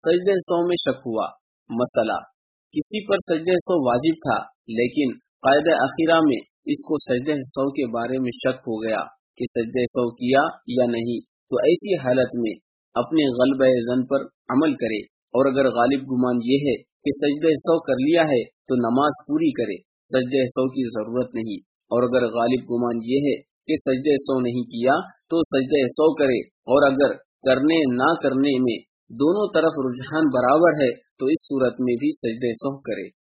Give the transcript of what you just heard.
सजदे सौ में शक हुआ। मसला, किसी पर सजदे सौ वाजिब था, लेकिन कायदा अखीरा में इसको सजदे सौ के बारे में शक हो गया कि सजदे सौ किया या नहीं, तो ऐसी हालत में अपने गलबे ज़न पर अमल करे, और अगर गालिब गुमान ये है कि सजदे सौ कर लिया है तो नमाज पूरी करे, सजदे सौ की जरूरत नहीं। और अगर गालिब गुमान ये है कि सजदे सौ नहीं किया तो सजदे सौ करे, और अगर करने ना करने में दोनों तरफ रुझान बराबर है तो इस सूरत में भी सजदे सौ करे।